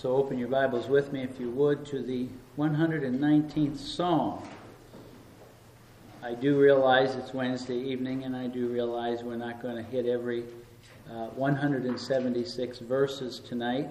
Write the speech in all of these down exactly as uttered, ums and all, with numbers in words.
So open your Bibles with me, if you would, to the one hundred nineteenth Psalm. I do realize it's Wednesday evening, and I do realize we're not going to hit every uh, one hundred seventy-six verses tonight.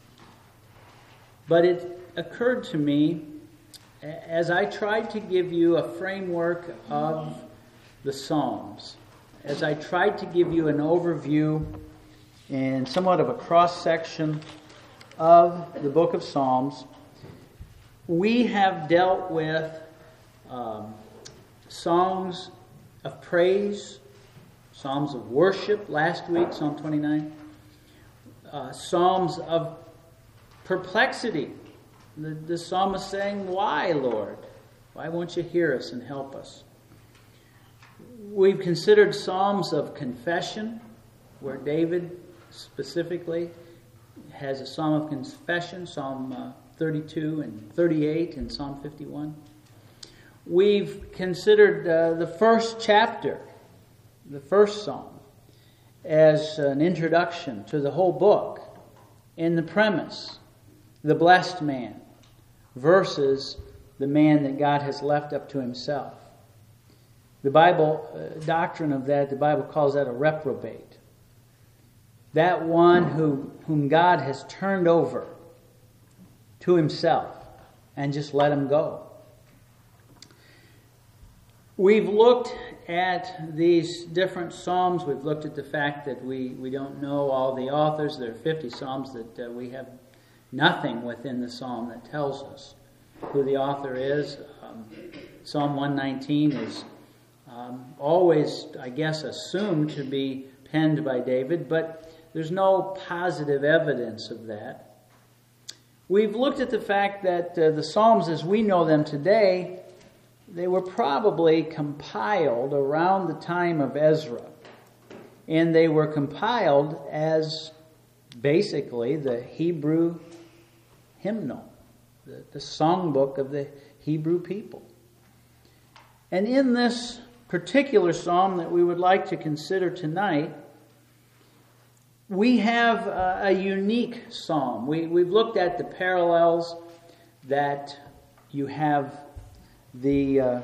But it occurred to me, as I tried to give you a framework of the Psalms, as I tried to give you an overview and somewhat of a cross-section of the book of Psalms, we have dealt with um, songs of praise, psalms of worship last week, Psalm twenty-nine, uh, psalms of perplexity. The, the psalmist saying, "Why, Lord? Why won't you hear us and help us?" We've considered psalms of confession, where David specifically has a psalm of confession, Psalm uh, thirty-two and thirty-eight and Psalm fifty-one. We've considered uh, the first chapter, the first psalm, as an introduction to the whole book, in the premise, the blessed man versus the man that God has left up to himself. The Bible, uh, doctrine of that, the Bible calls that a reprobate. That one who, whom God has turned over to himself and just let him go. We've looked at these different psalms. We've looked at the fact that we, we don't know all the authors. There are fifty psalms that uh, we have nothing within the psalm that tells us who the author is. Um, Psalm one nineteen is um, always, I guess, assumed to be penned by David, but there's no positive evidence of that. We've looked at the fact that uh, the Psalms as we know them today, they were probably compiled around the time of Ezra. And they were compiled as basically the Hebrew hymnal, the, the songbook of the Hebrew people. And in this particular psalm that we would like to consider tonight, we have a, a unique psalm. We, we've looked at the parallels that you have, the uh,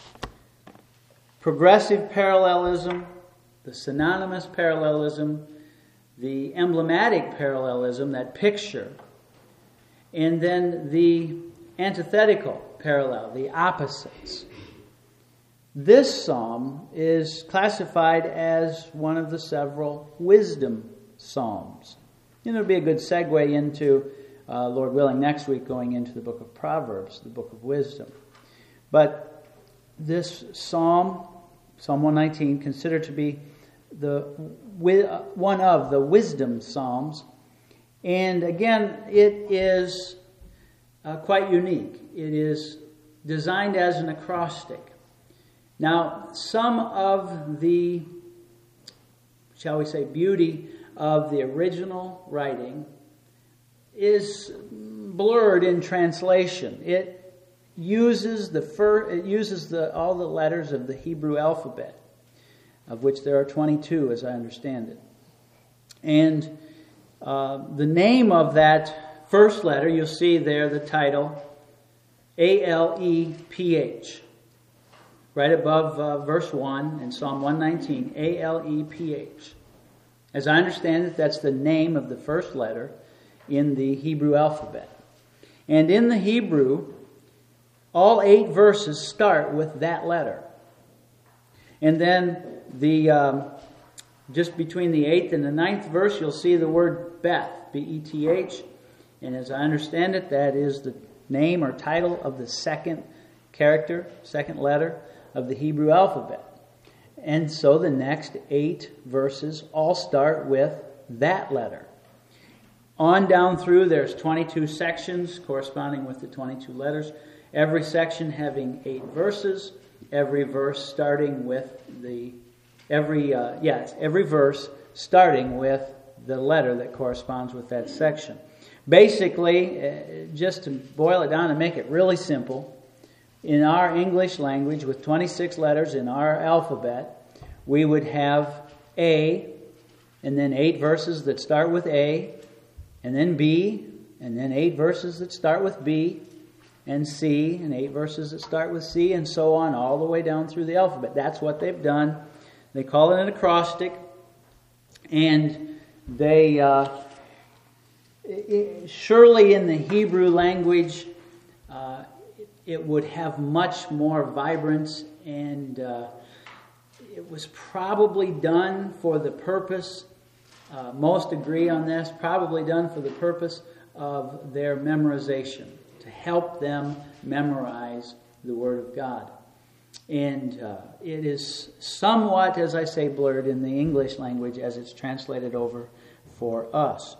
progressive parallelism, the synonymous parallelism, the emblematic parallelism, that picture, and then the antithetical parallel, the opposites. This psalm is classified as one of the several wisdom psalms. And it'll be a good segue into, uh, Lord willing, next week going into the book of Proverbs, the book of wisdom. But this psalm, Psalm one nineteen, considered to be the one of the wisdom psalms. And again, it is uh, quite unique. It is designed as an acrostic. Now, some of the, shall we say, beauty of the original writing is blurred in translation. It uses the fir- it uses the all the letters of the Hebrew alphabet, of which there are twenty-two, as I understand it. And uh, the name of that first letter, you'll see there the title, A L E P H. Right above uh, verse one in Psalm one nineteen, A L E P H. As I understand it, that's the name of the first letter in the Hebrew alphabet. And in the Hebrew, all eight verses start with that letter. And then the um, just between the eighth and the ninth verse, you'll see the word Beth, B E T H. And as I understand it, that is the name or title of the second character, second letter of the Hebrew alphabet. And so the next eight verses all start with that letter. On down through, there's twenty-two sections corresponding with the twenty-two letters. Every section having eight verses. Every verse starting with the every uh, yes, every verse starting with the letter that corresponds with that section. Basically, uh, just to boil it down and make it really simple, in our English language, with twenty-six letters in our alphabet, we would have A, and then eight verses that start with A, and then B, and then eight verses that start with B and C, and eight verses that start with C, and so on, all the way down through the alphabet. That's what they've done. They call it an acrostic, and they uh, it, surely in the Hebrew language uh, it would have much more vibrance, and uh, it was probably done for the purpose, uh, most agree on this, probably done for the purpose of their memorization, to help them memorize the Word of God. And uh, it is somewhat, as I say, blurred in the English language as it's translated over for us.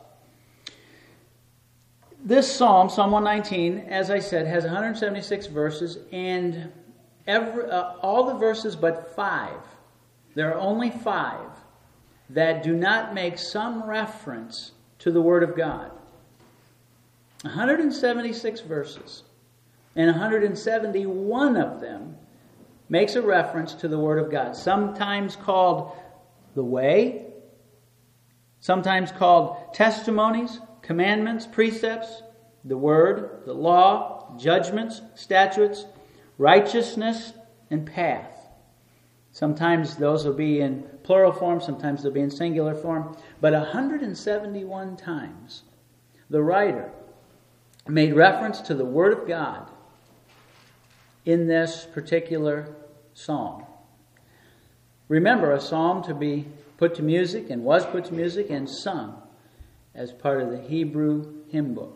This psalm, Psalm one nineteen, as I said, has one hundred seventy-six verses, and every, uh, all the verses but five, there are only five that do not make some reference to the Word of God. one hundred seventy-six verses, and one hundred seventy-one of them makes a reference to the Word of God, sometimes called the Way, sometimes called testimonies, commandments, precepts, the Word, the law, judgments, statutes, righteousness, and path. Sometimes those will be in plural form, sometimes they'll be in singular form, but one hundred seventy-one times the writer made reference to the Word of God in this particular psalm. Remember, a psalm to be put to music, and was put to music and sung as part of the Hebrew hymn book.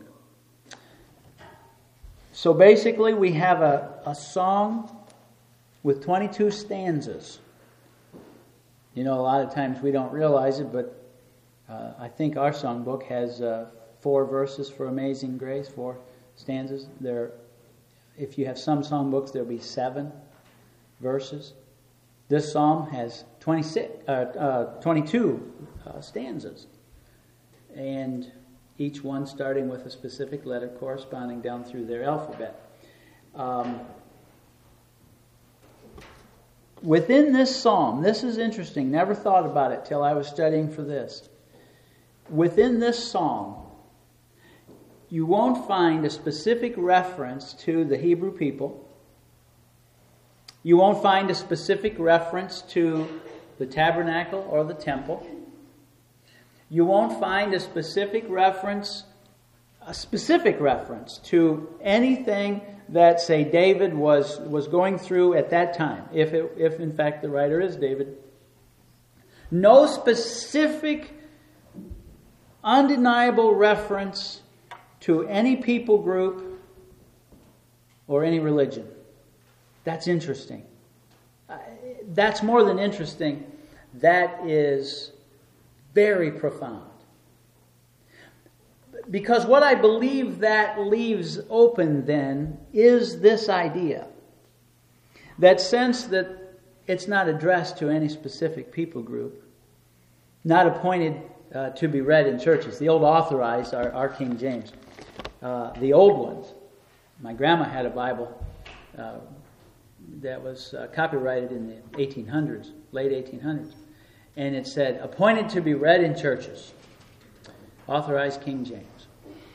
So basically we have a, a song with twenty-two stanzas. You know, a lot of times we don't realize it, but uh, I think our songbook has uh, four verses for Amazing Grace, four stanzas. There, if you have some songbooks, there'll be seven verses. This psalm has twenty-six, uh, uh, twenty-two uh, stanzas, and each one starting with a specific letter corresponding down through their alphabet. Um, within this psalm, this is interesting, never thought about it till I was studying for this. Within this psalm, you won't find a specific reference to the Hebrew people. You won't find a specific reference to the tabernacle or the temple. You won't find a specific reference, a specific reference to anything that, say, David was, was going through at that time, if it, if in fact the writer is David. No specific, undeniable reference to any people group or any religion. That's interesting. Uh, that's more than interesting. That is very profound. Because what I believe that leaves open then is this idea. That sense that it's not addressed to any specific people group, not appointed uh, to be read in churches. The old authorized are, are King James. Uh, the old ones, my grandma had a Bible uh, that was uh, copyrighted in the eighteen hundreds, late eighteen hundreds. And it said, appointed to be read in churches. Authorized King James.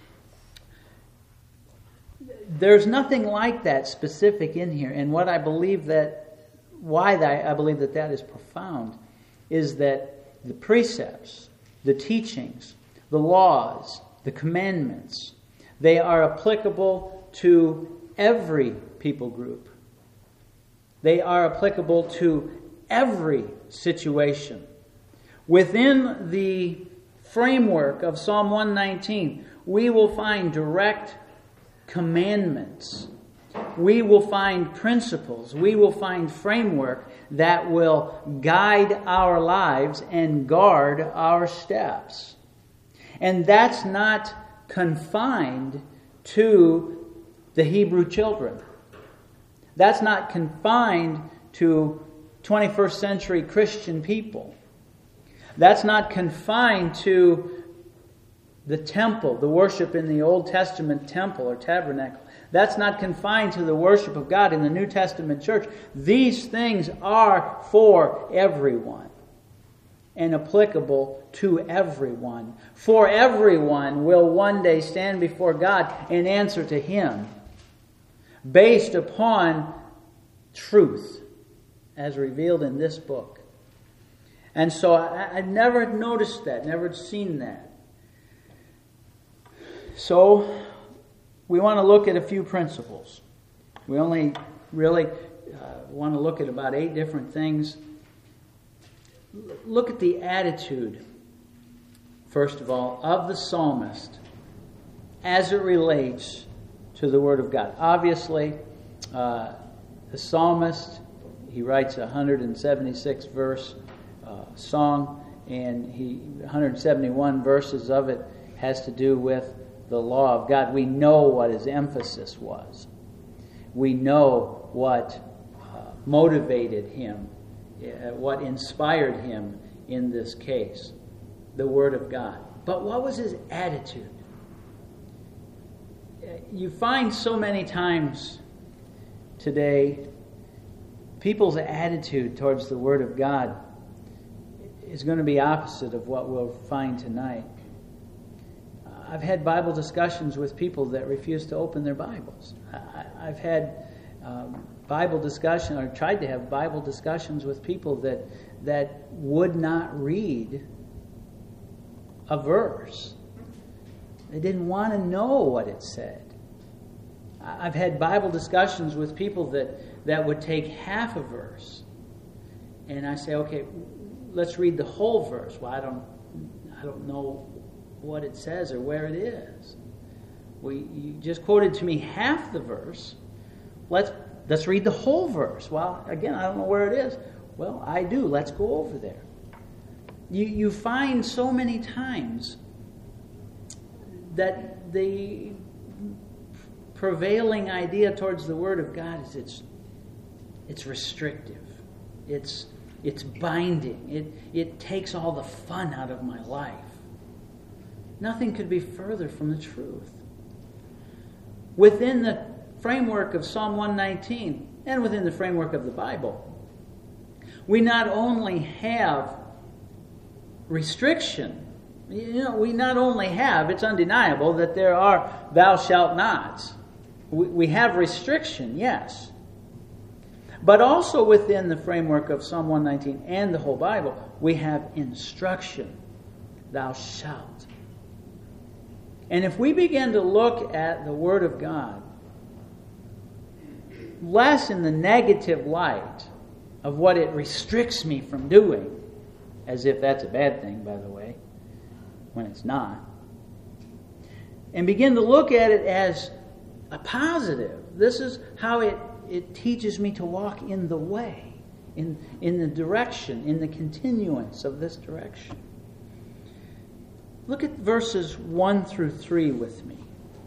There's nothing like that specific in here. And what I believe that, why that I believe that that is profound, is that the precepts, the teachings, the laws, the commandments, they are applicable to every people group. They are applicable to every situation. Within the framework of Psalm one nineteen, we will find direct commandments. We will find principles. We will find framework that will guide our lives and guard our steps. And that's not confined to the Hebrew children. That's not confined to twenty-first century Christian people. That's not confined to the temple, the worship in the Old Testament temple or tabernacle. That's not confined to the worship of God in the New Testament church. These things are for everyone. and applicable to everyone. For everyone will one day stand before God and answer to Him based upon truth as revealed in this book. And so I, I never noticed that, never seen that. So we want to look at a few principles. We only really uh, want to look at about eight different things. Look at the attitude, first of all, of the psalmist as it relates to the Word of God. Obviously, uh, the psalmist, he writes a one hundred seventy-six verse uh, song, and he one hundred seventy-one verses of it has to do with the law of God. We know what his emphasis was. We know what uh, motivated him, uh, what inspired him in this case, the Word of God. But what was his attitude? You find so many times today, people's attitude towards the Word of God is going to be opposite of what we'll find tonight. I've had Bible discussions with people that refuse to open their Bibles. I've had um, Bible discussion, or tried to have Bible discussions with people that that would not read a verse. They didn't want to know what it said. I've had Bible discussions with people that, that would take half a verse, and I say, okay, let's read the whole verse. Well, I don't, I don't know what it says or where it is. Well, you just quoted to me half the verse. Let's let's read the whole verse. Well, again, I don't know where it is. Well, I do. Let's go over there. You you find so many times that the prevailing idea towards the Word of God is it's it's restrictive. It's it's binding. It it takes all the fun out of my life. Nothing could be further from the truth. Within the framework of Psalm one nineteen and within the framework of the Bible, we not only have restriction, you know, we not only have, it's undeniable that there are thou shalt nots. We, we have restriction, yes. But also within the framework of Psalm one nineteen and the whole Bible, we have instruction, thou shalt. And if we begin to look at the Word of God less in the negative light of what it restricts me from doing, as if that's a bad thing, by the way, when it's not, and begin to look at it as a positive. This is how it, it teaches me to walk in the way, in, in the direction, in the continuance of this direction. Look at verses one through three with me.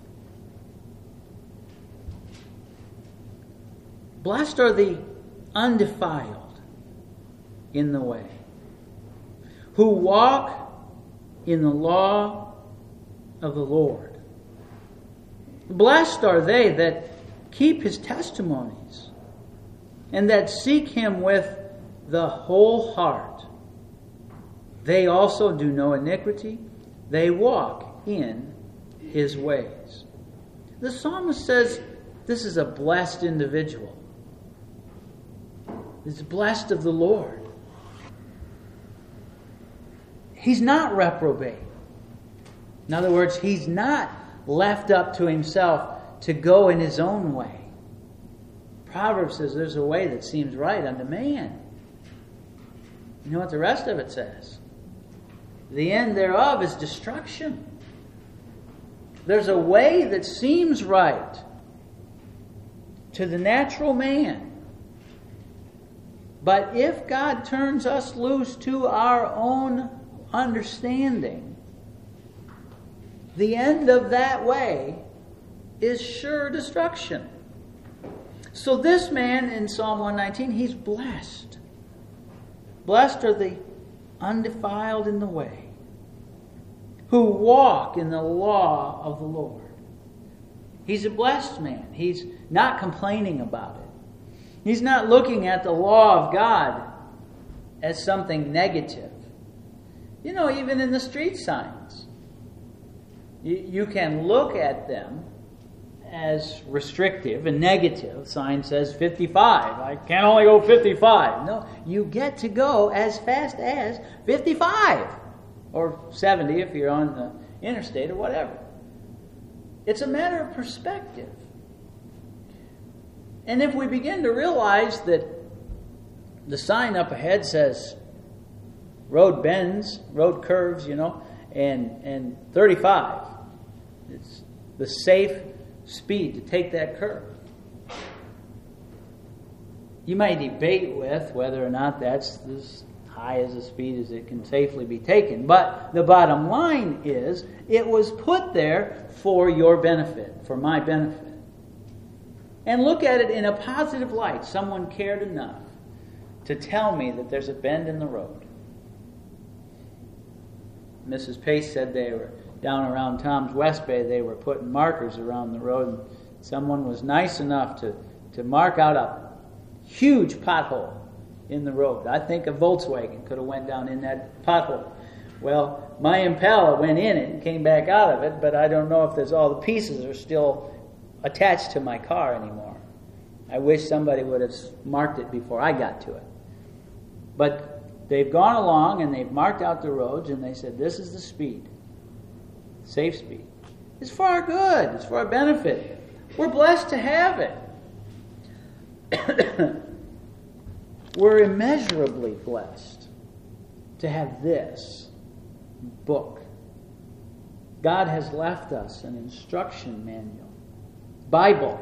Blessed are the undefiled in the way, who walk in the law of the Lord. Blessed are they that keep His testimonies, and that seek Him with the whole heart. They also do no iniquity. They walk in His ways. The psalmist says this is a blessed individual. He's blessed of the Lord. He's not reprobate. In other words, he's not left up to himself to go in his own way. Proverbs says there's a way that seems right unto man. You know what the rest of it says? The end thereof is destruction. There's a way that seems right to the natural man. But if God turns us loose to our own understanding, the end of that way is sure destruction. So this man in Psalm one nineteen, he's blessed. Blessed are the undefiled in the way, who walk in the law of the Lord. He's a blessed man. He's not complaining about it. He's not looking at the law of God as something negative. You know, even in the street signs, you, you can look at them as restrictive and negative. Sign says fifty-five. I can only go fifty-five. No, you get to go as fast as fifty-five. Or seventy if you're on the interstate or whatever. It's a matter of perspective. And if we begin to realize that the sign up ahead says road bends, road curves, you know, and, and thirty-five. It's the safe speed to take that curve. You might debate with whether or not that's as high as a speed as it can safely be taken. But the bottom line is, it was put there for your benefit, for my benefit. And look at it in a positive light. Someone cared enough to tell me that there's a bend in the road. Missus Pace said they were down around Tom's West Bay, they were putting markers around the road, and someone was nice enough to, to mark out a huge pothole in the road. I think a Volkswagen could have went down in that pothole. Well, my Impala went in it and came back out of it, but I don't know if there's all the pieces are still attached to my car anymore. I wish somebody would have marked it before I got to it. But they've gone along and they've marked out the roads and they said, this is the speed. Safe speed. It's for our good. It's for our benefit. We're blessed to have it. We're immeasurably blessed to have this book. God has left us an instruction manual. Bible.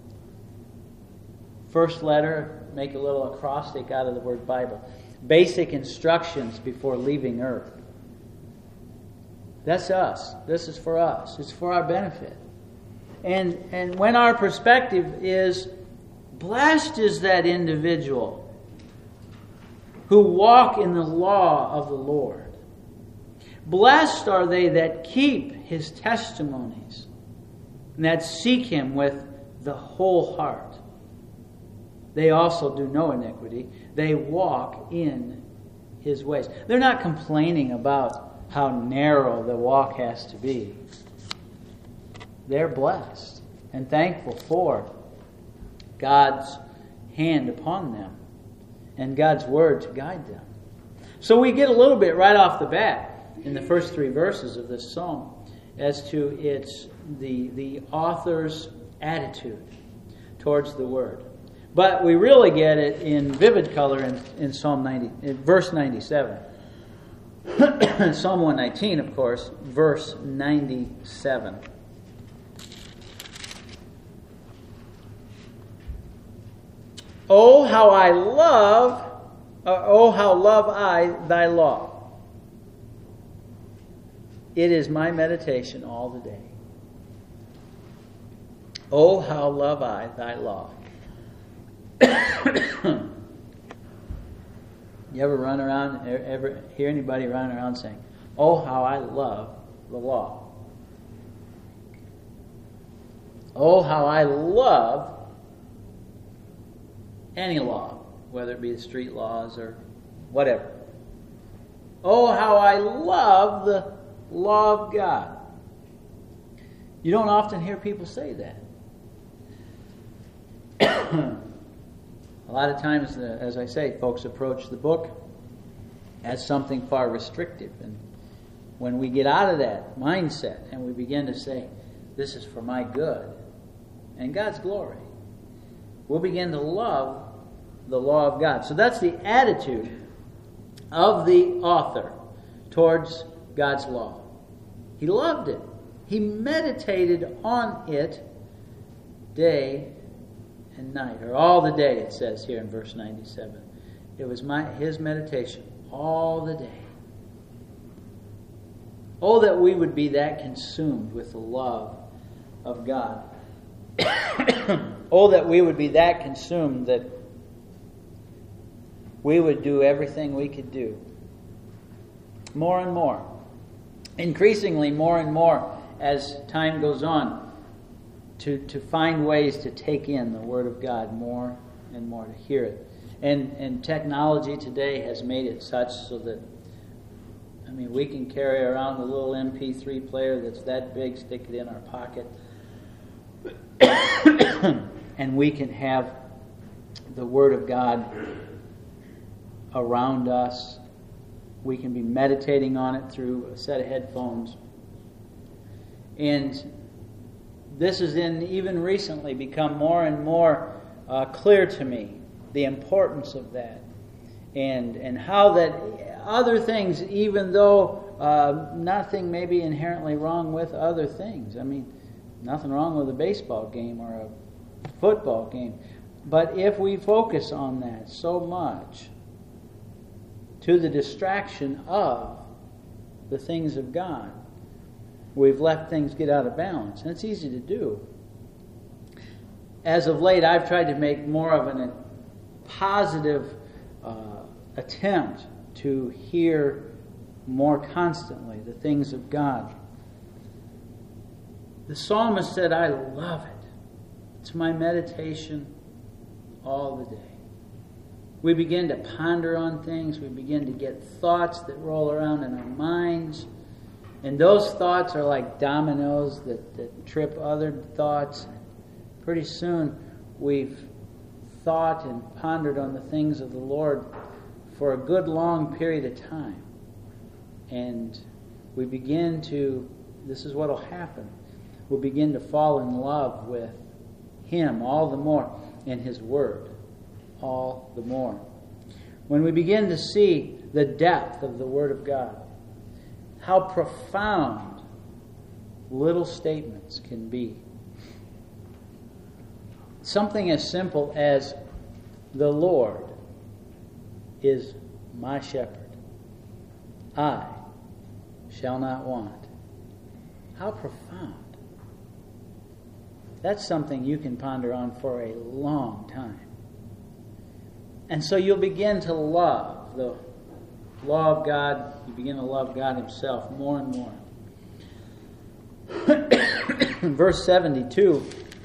First letter, make a little acrostic out of the word Bible. Basic instructions before leaving earth. That's us. This is for us. It's for our benefit. And, and when our perspective is, blessed is that individual who walk in the law of the Lord. Blessed are they that keep His testimonies and that seek Him with the whole heart. They also do no iniquity. They walk in His ways. They're not complaining about how narrow the walk has to be. They're blessed and thankful for God's hand upon them and God's word to guide them. So we get a little bit right off the bat in the first three verses of this psalm as to its the the author's attitude towards the word. But we really get it in vivid color in, in Psalm ninety, in verse ninety-seven. Psalm one nineteen, of course, verse ninety-seven. Oh, how I love, uh, oh, how love I thy law. It is my meditation all the day. Oh, how love I thy law. You ever run around, ever hear anybody running around saying, oh, how I love the law. Oh, how I love any law, whether it be the street laws or whatever. Oh, how I love the law of God. You don't often hear people say that. A lot of times, uh, as I say, folks approach the book as something far restrictive. And when we get out of that mindset and we begin to say, this is for my good and God's glory, we'll begin to love the law of God. So that's the attitude of the author towards God's law. He loved it. He meditated on it day and night, or all the day, it says here in verse ninety-seven. It was my his meditation all the day. Oh, that we would be that consumed with the love of God. Oh, that we would be that consumed that we would do everything we could do. More and more. Increasingly more and more as time goes on. To, to find ways to take in the Word of God more and more, to hear it. And, and technology today has made it such so that I mean, we can carry around a little M P three player that's that big, stick it in our pocket, and we can have the Word of God around us. We can be meditating on it through a set of headphones. And this has in, even recently become more and more uh, clear to me, the importance of that. And, and how that other things, even though uh, nothing may be inherently wrong with other things. I mean, nothing wrong with a baseball game or a football game. But if we focus on that so much to the distraction of the things of God, we've let things get out of balance. And it's easy to do. As of late, I've tried to make more of an, a positive uh, attempt to hear more constantly the things of God. The psalmist said, I love it. It's my meditation all the day. We begin to ponder on things. We begin to get thoughts that roll around in our minds. And those thoughts are like dominoes that, that trip other thoughts. Pretty soon we've thought and pondered on the things of the Lord for a good long period of time. And we begin to, this is what will happen, we'll begin to fall in love with Him all the more, and His Word all the more. When we begin to see the depth of the Word of God, how profound little statements can be. Something as simple as, the Lord is my shepherd. I shall not want. How profound. That's something you can ponder on for a long time. And so you'll begin to love the law of God. You begin to love God Himself more and more. Verse seventy-two.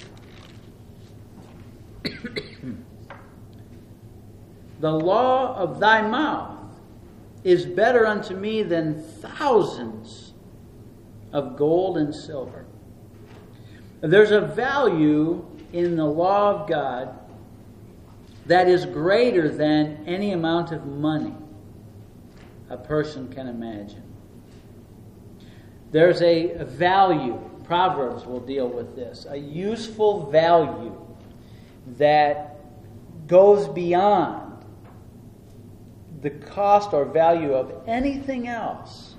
The law of thy mouth is better unto me than thousands of gold and silver. There's a value in the law of God that is greater than any amount of money a person can imagine. There's a value, Proverbs will deal with this, a useful value that goes beyond the cost or value of anything else.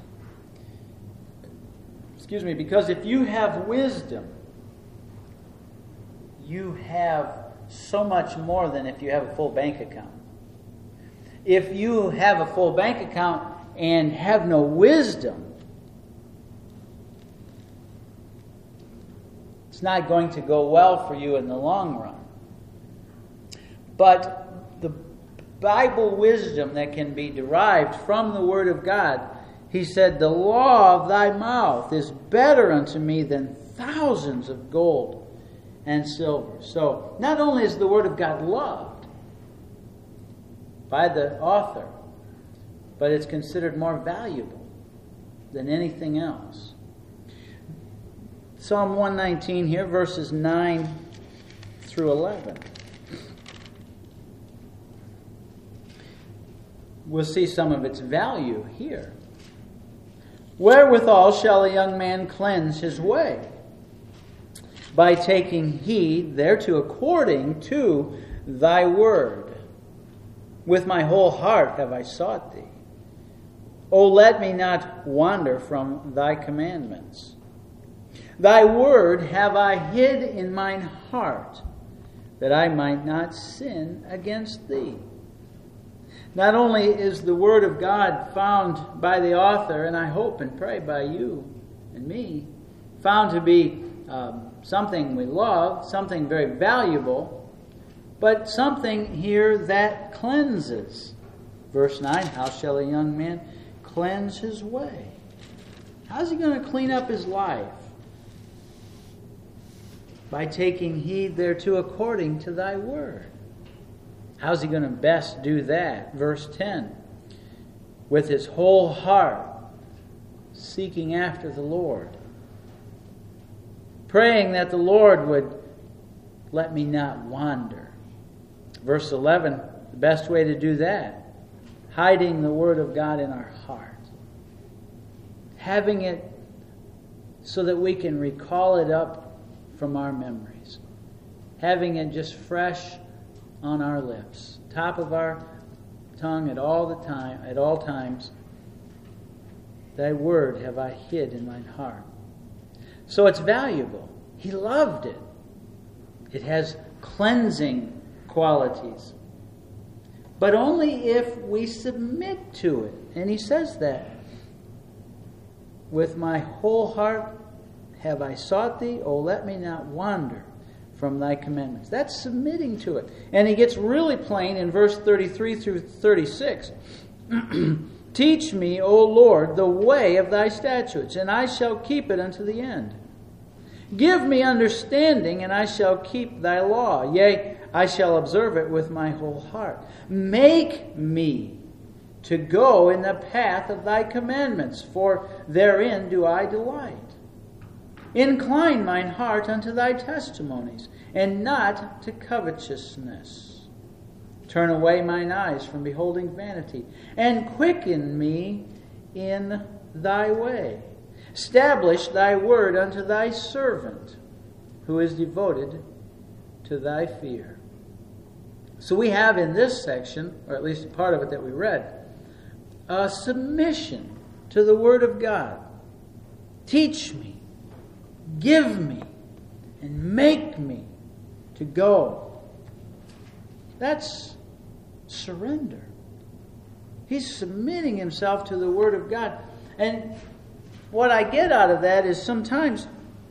Excuse me, because if you have wisdom, you have so much more than if you have a full bank account. If you have a full bank account and have no wisdom, it's not going to go well for you in the long run. But the Bible wisdom that can be derived from the Word of God, He said, the law of thy mouth is better unto me than thousands of gold and silver. So, not only is the Word of God loved by the author, but it's considered more valuable than anything else. Psalm one nineteen here, verses nine through eleven. We'll see some of its value here. Wherewithal shall a young man cleanse his way? By taking heed thereto according to thy word. With my whole heart have I sought thee. O let me not wander from thy commandments. Thy word have I hid in mine heart, that I might not sin against thee. Not only is the Word of God found by the author, and I hope and pray by you and me, found to be um, something we love, something very valuable, but something here that cleanses. Verse nine, how shall a young man cleanse his way? How's he going to clean up his life? By taking heed thereto according to thy word. How's he going to best do that? Verse ten. With his whole heart seeking after the Lord. Praying that the Lord would let me not wander. Verse eleven, the best way to do that, hiding the Word of God in our heart. Having it so that we can recall it up from our memories. Having it just fresh on our lips, top of our tongue at all the time, at all times. Thy word have I hid in mine heart. So it's valuable. He loved it. It has cleansing qualities. But only if we submit to it. And he says that. With my whole heart have I sought thee, O let me not wander from thy commandments. That's submitting to it. And he gets really plain in verse thirty-three through thirty-six. Teach me, O Lord, the way of thy statutes, and I shall keep it unto the end. Give me understanding, and I shall keep thy law. Yea, I shall observe it with my whole heart. Make me to go in the path of thy commandments, for therein do I delight. Incline mine heart unto thy testimonies, and not to covetousness. Turn away mine eyes from beholding vanity, and quicken me in thy way. Establish thy word unto thy servant, who is devoted to thy fear. So we have in this section, or at least a part of it that we read, a submission to the Word of God. Teach me, give me, and make me to go. That's surrender. He's submitting himself to the Word of God. And what I get out of that is sometimes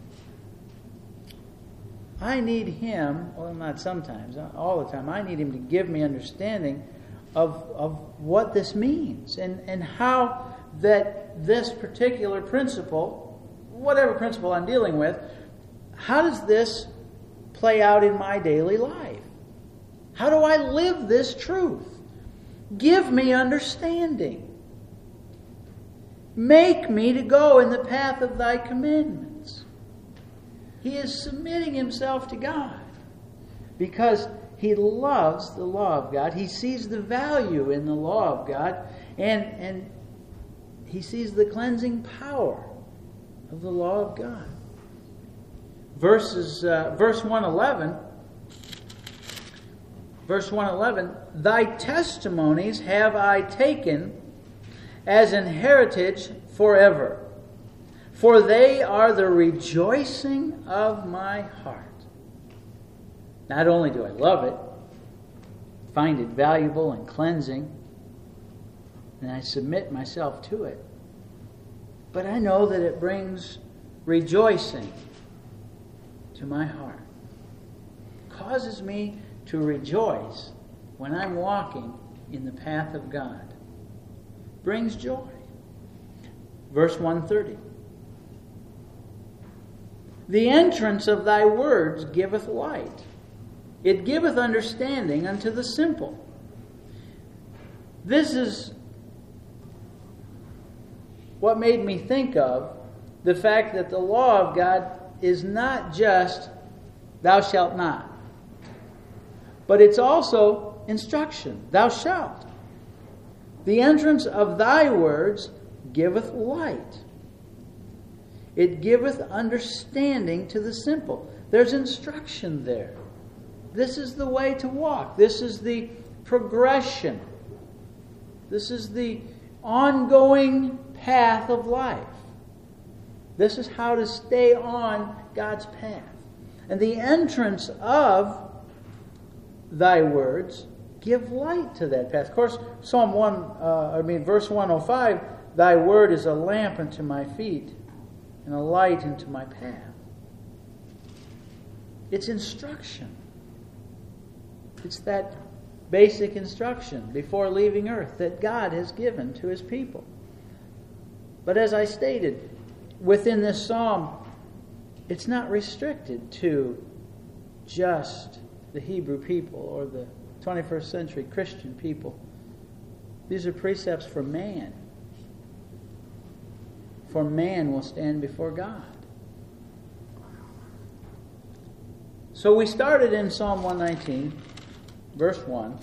I need him, well not sometimes, all the time, I need him to give me understanding of, of what this means and, and how that this particular principle, whatever principle I'm dealing with, how does this play out in my daily life? How do I live this truth? Give me understanding. Make me to go in the path of thy commandments. He is submitting himself to God because he loves the law of God. He sees the value in the law of God, and, and he sees the cleansing power of the law of God. Verses, uh, verse one eleven, verse one eleven, thy testimonies have I taken as an heritage forever, for they are the rejoicing of my heart. Not only do I love it, find it valuable and cleansing, and I submit myself to it, but I know that it brings rejoicing to my heart. It causes me to rejoice when I'm walking in the path of God. Brings joy. Verse one thirty. The entrance of thy words giveth light. It giveth understanding unto the simple. This is what made me think of the fact that the law of God is not just thou shalt not, but it's also instruction. Thou shalt. The entrance of thy words giveth light. It giveth understanding to the simple. There's instruction there. This is the way to walk. This is the progression. This is the ongoing path of life. This is how to stay on God's path. And the entrance of thy words give light to that path. Of course, Psalm one, uh, I mean, verse one oh five, thy word is a lamp unto my feet and a light unto my path. It's instruction. It's that basic instruction before leaving earth that God has given to his people. But as I stated, within this psalm, it's not restricted to just the Hebrew people or the twenty-first century Christian people. These are precepts for man. for man will stand before God. So we started in Psalm one nineteen, verse one.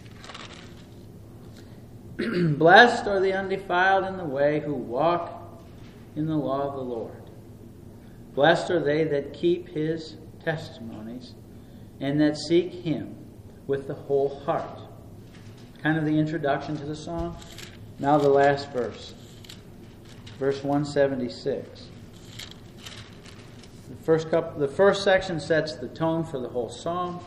Blessed are the undefiled in the way who walk in the law of the Lord. Blessed are they that keep his testimonies and that seek him with the whole heart. Kind of the introduction to the song. Now the last verse. Verse one seventy-six. The first couple, the first section sets the tone for the whole psalm.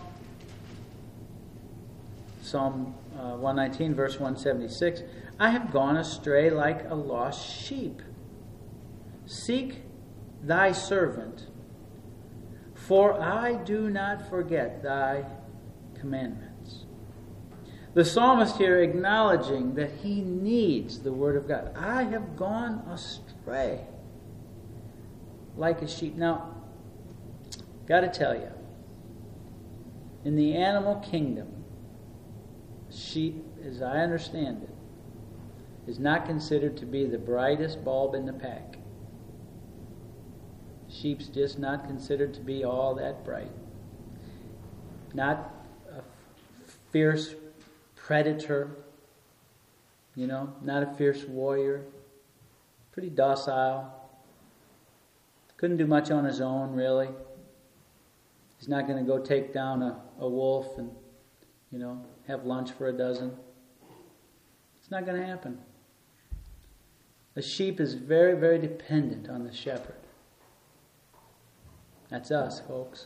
Psalm uh, one nineteen, verse one seventy-six. I have gone astray like a lost sheep. Seek thy servant, for I do not forget thy commandments. The psalmist here acknowledging that he needs the Word of God. I have gone astray like a sheep. Now, got to tell you, in the animal kingdom, sheep, as I understand it, is not considered to be the brightest bulb in the pack. Sheep's just not considered to be all that bright. Not a fierce predator, you know, not a fierce warrior. Pretty docile. Couldn't do much on his own, really. He's not going to go take down a, a wolf and, you know, have lunch for a dozen. It's not going to happen. A sheep is very, very dependent on the shepherd. That's us, folks.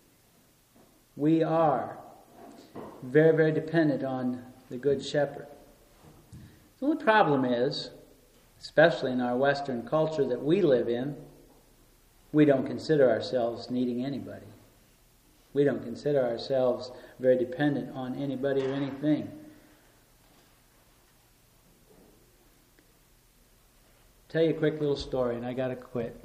We are very, very dependent on the Good Shepherd. The only problem is, especially in our Western culture that we live in, we don't consider ourselves needing anybody. We don't consider ourselves very dependent on anybody or anything. Tell you a quick little story, and I got to quit.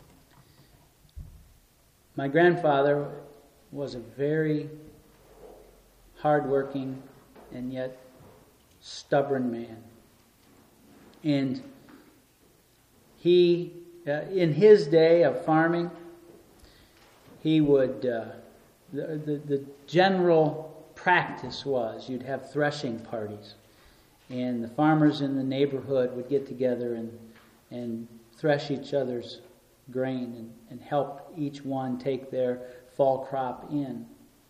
My grandfather was a very hardworking and yet stubborn man. And he, uh, in his day of farming, he would, uh, the, the, the general practice was you'd have threshing parties. And the farmers in the neighborhood would get together and, and thresh each other's grain and, and help each one take their fall crop in.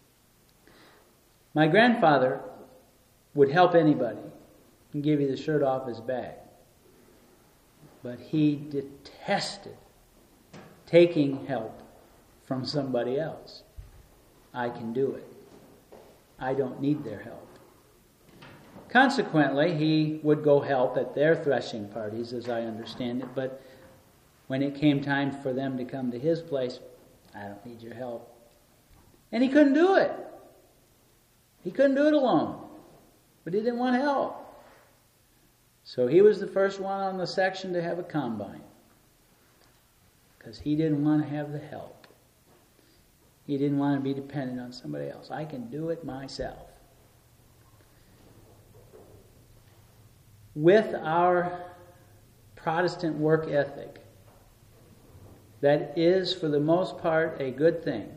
My grandfather would help anybody and give you the shirt off his back. But he detested taking help from somebody else. I can do it. I don't need their help. Consequently, he would go help at their threshing parties, as I understand it, but when it came time for them to come to his place, I don't need your help. And he couldn't do it. He couldn't do it alone. But he didn't want help. So he was the first one on the section to have a combine. Because he didn't want to have the help. He didn't want to be dependent on somebody else. I can do it myself. With our Protestant work ethic, that is, for the most part, a good thing.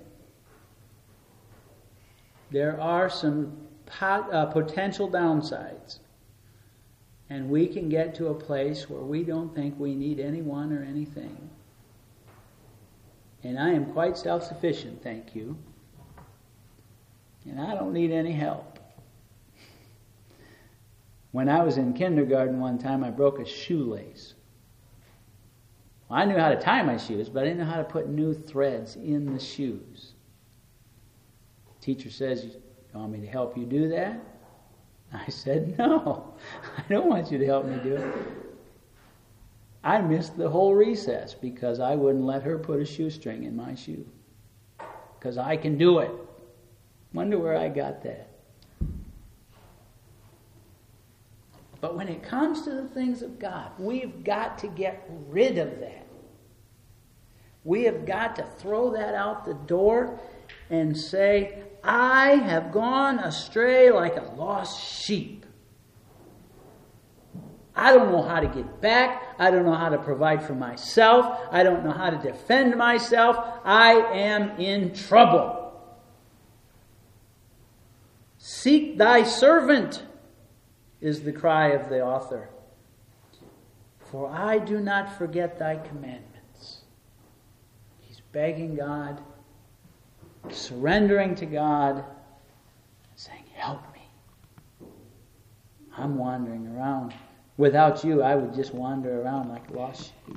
There are some pot, uh, potential downsides. And we can get to a place where we don't think we need anyone or anything. And I am quite self-sufficient, thank you. And I don't need any help. When I was in kindergarten one time, I broke a shoelace. Well, I knew how to tie my shoes, but I didn't know how to put new threads in the shoes. The teacher says, "You want me to help you do that?" I said, "No, I don't want you to help me do it." I missed the whole recess because I wouldn't let her put a shoestring in my shoe. Because I can do it. Wonder where I got that. But when it comes to the things of God, we've got to get rid of that. We have got to throw that out the door and say, I have gone astray like a lost sheep. I don't know how to get back. I don't know how to provide for myself. I don't know how to defend myself. I am in trouble. Seek thy servant, is the cry of the author. For I do not forget thy commandments. He's begging God, surrendering to God, saying, help me. I'm wandering around. Without you, I would just wander around like a lost sheep.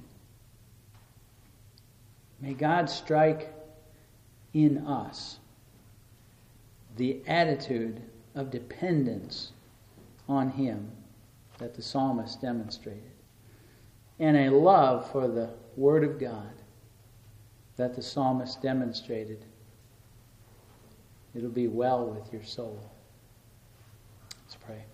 May God strike in us the attitude of dependence on Him that the psalmist demonstrated, and a love for the Word of God that the psalmist demonstrated. It'll be well with your soul. Let's pray.